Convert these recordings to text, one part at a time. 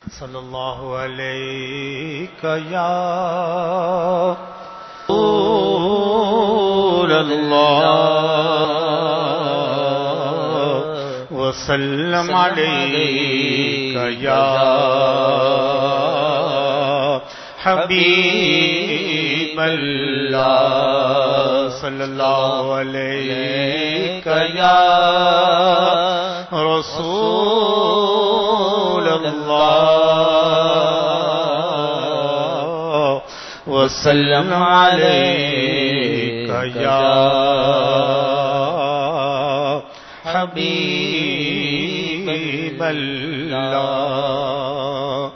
صلی اللہ علیہ یا رسول اللہ وسلم علیک یا حبیب اللہ صلی اللہ علیہ یا رسول اللہ وسلم علیک یا حبیب اللہ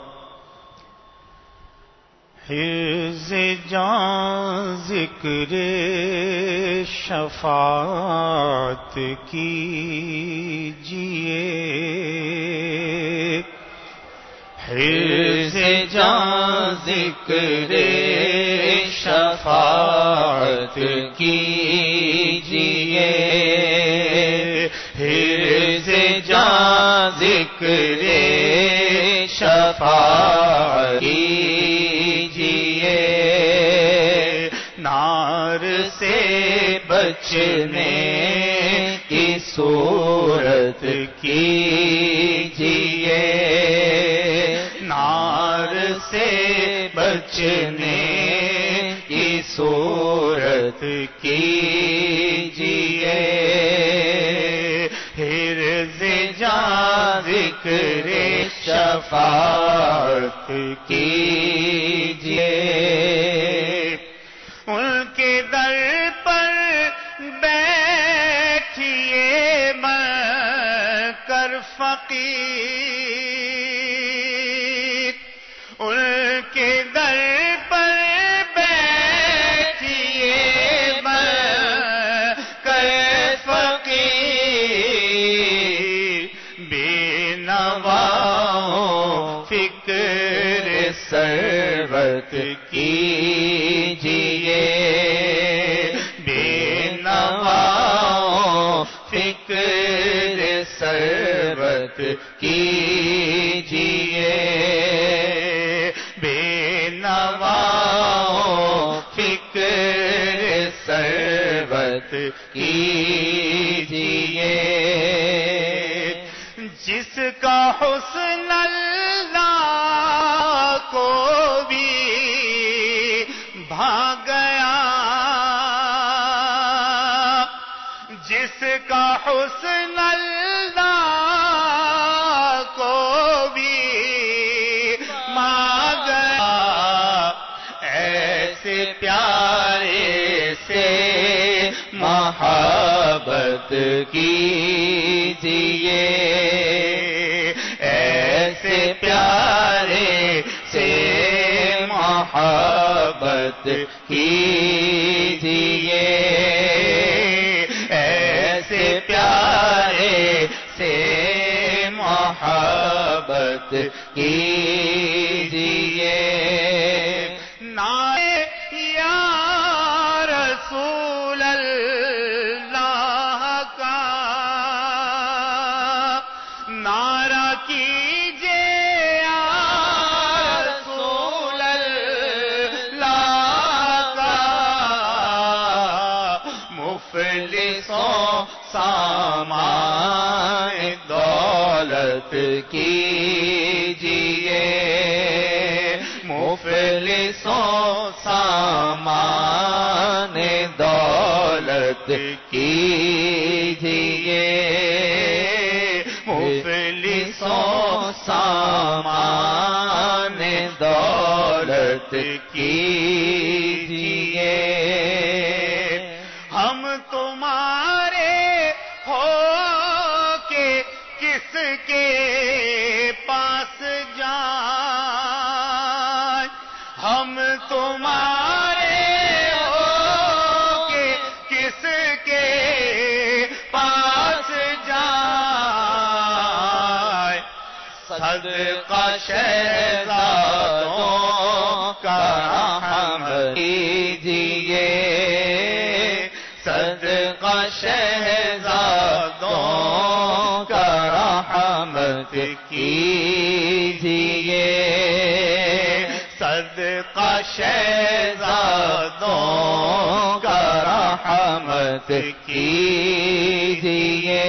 حفظ جان ذکر شفاعت کیجئے حفظ جان ذکر شفاعت کیجئے حفظ جان ذکر شفاعت نار سے بچنے کی صورت کیجئے نار سے بچنے کی صورت کیجئے حرز جان ذکر شفاعت کیجئے ان کے در پر بیٹھیے بن کر فقیر ان کے در پر بیٹھیے بن کر فقیر بے نواؤں فکر سربت کیجئے بے نواؤں فکر سربت کیجئے بے نواؤں فکر سربت کیجئے جس کا حسن اللہ کو بھی بھا گیا جس کا حسن اللہ کو بھی بھا گیا ایسے پیارے سے محبت کیجئے ایسے پیارے سے محبت کیجئے ایسے پیارے سے محبت کیجئے نعرہ یا رسول اللہ کا نعرہ کیجئے مفلسوں سامان دولت کیجئے مفلسوں سامان دولت کیجئے مفلسوں سامان دولت کیجئے ہم تمہارے ہو کے کس کے پاس جائیں ہم تمہارے ہو کے کس کے پاس جائیں صدقہ شہزادوں کا رحم کیجئے صدقہ شہزادوں کا رحمت کیجئے کا شہزادوں کا رحمت کیجیے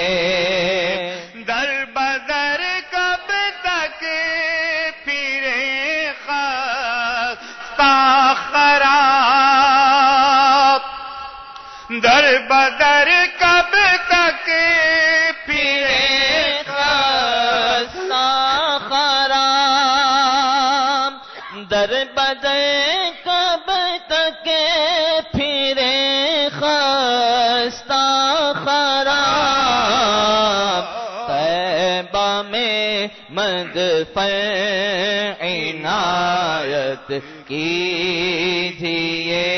در بدر کب تک پھرے خستہ خراب در بدر کب تک پھرے خستہ خراب در بدر کب تک پھرے خستہ خراب طیبہ میں مدفع عنایت کیجیے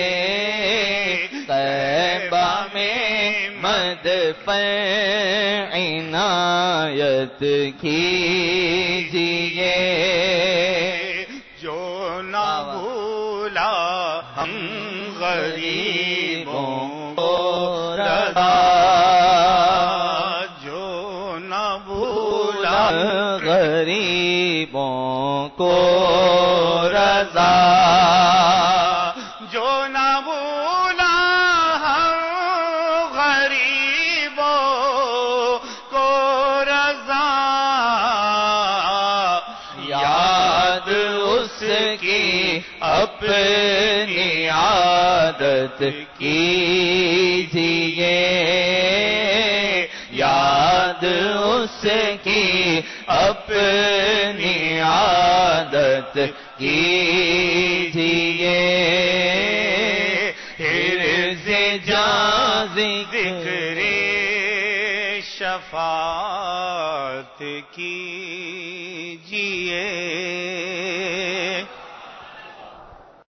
طیبہ میں مدفع عنایت کیجیے جو نہ بھولا ہم غریبوں کو رضا جو نہ بھولا غریبوں کو رضا جو نہ بھولا ہم غریبوں کو رضا یاد اس کی اپنی عادت کیجیے یاد اس کی اپنی عادت کیجیے حرز جاں ذکر شفاعت کیجیے